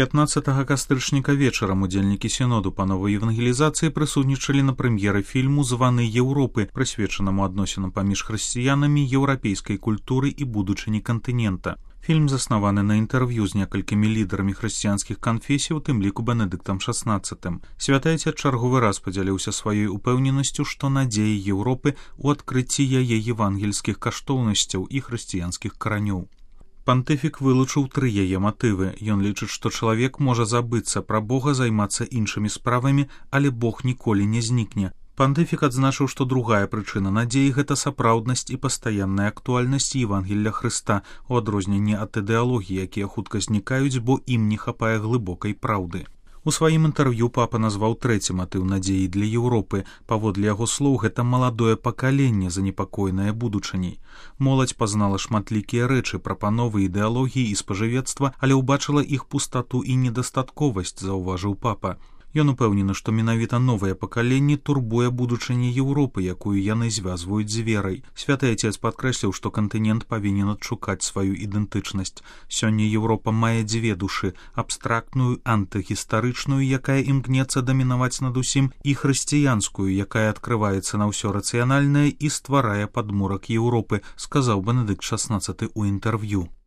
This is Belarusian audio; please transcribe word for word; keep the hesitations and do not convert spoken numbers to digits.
пятнаццатага кастрычніка вечарам удзельнікі сіноду па новай евангелізацыі прысутнічалі на прэм'еры фільму «Званы Еўропы», прысвечанаму адносінам паміж хрысціянамі, еўрапейскай культуры і будучыні кантынента. Фільм заснаваны на інтэрв'ю з некалькімі лідарамі хрысціянскіх канфесій, у тым ліку Бенедыктам шаснаццатым. Святы Ацец чарговы раз падзяліўся сваёй упэўненасцю, што надзеі Еўропы ў адкрыцці яе евангельскіх каштоўнасцяў і хрысціянскіх каранёў. Пантыфік вылучыў тры яе матывы. Ён лічыць, што чалавек можа забыцца пра Бога, займацца іншымі справамі, але Бог ніколі не знікне. Пантыфік адзначыў, што другая прычына надзеі – гэта сапраўднасць і пастаянная актуальнасць Евангелля Хрыста, у адрозненні ад ідэалогій, якія хутка знікаюць, бо ім не хапае глыбокай праўды. У сваім інтэрв'ю папа назваў трэці матыў надзеі для Еўропы. Паводле яго слоў, гэта маладое пакаленне, занепакоенае будучыняй. Моладзь пазнала шматлікія рэчы, прапановы, ідэалогіі і спажывецтва, але ўбачыла іх пустату і недастатковасць, заўважыў папа. Ён упэўнены, што менавіта новае пакаленне турбуе будучыні Еўропы, якую яны звязваюць з верай. Святы Ацец падкрэсліў, што кантынент павінен адшукаць сваю ідэнтычнасць. Сёння Еўропа мае дзве душы – абстрактную, антыгістарычную, якая імкнецца дамінаваць над усім, і хрысціянскую, якая адкрываецца на ўсё рацыянальнае і стварае падмурак Еўропы, сказаў Бенедыкт шаснаццаты ў інтэрв'ю.